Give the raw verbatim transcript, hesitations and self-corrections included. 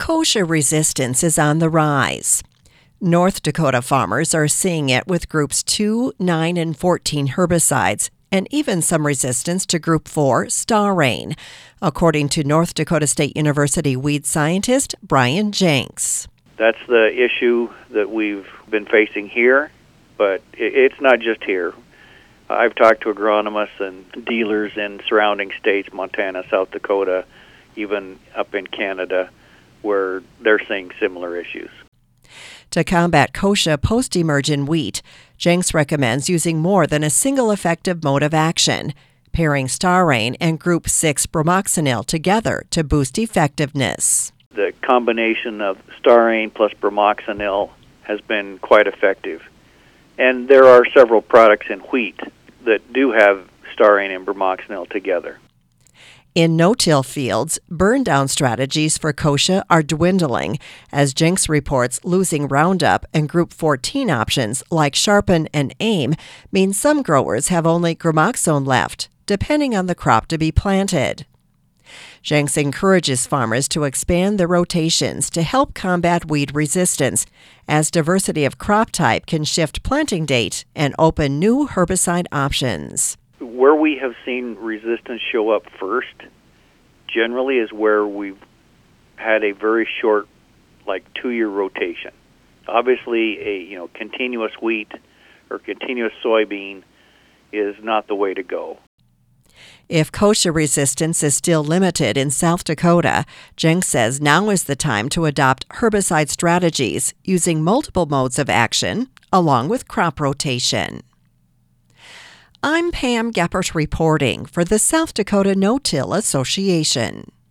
Kochia resistance is on the rise. North Dakota farmers are seeing it with groups two, nine, and fourteen herbicides, and even some resistance to Group four, Starrain, according to North Dakota State University weed scientist Brian Jenks. That's the issue that we've been facing here, but it's not just here. I've talked to agronomists and dealers in surrounding states, Montana, South Dakota, even up in Canada, where they're seeing similar issues. To combat kochia post-emergent wheat, Jenks recommends using more than a single effective mode of action, pairing Starrain and Group six bromoxynil together to boost effectiveness. The combination of Starrain plus bromoxynil has been quite effective. And there are several products in wheat that do have Starrain and bromoxynil together. In no-till fields, burn-down strategies for kochia are dwindling, as Jenks reports losing Roundup and Group fourteen options like Sharpen and Aim mean some growers have only Gramoxone left, depending on the crop to be planted. Jenks encourages farmers to expand their rotations to help combat weed resistance, as diversity of crop type can shift planting date and open new herbicide options. Where we have seen resistance show up first generally is where we've had a very short, like two-year rotation. Obviously, a you know continuous wheat or continuous soybean is not the way to go. If kochia resistance is still limited in South Dakota, Jenks says now is the time to adopt herbicide strategies using multiple modes of action along with crop rotation. I'm Pam Geppert reporting for the South Dakota No-Till Association.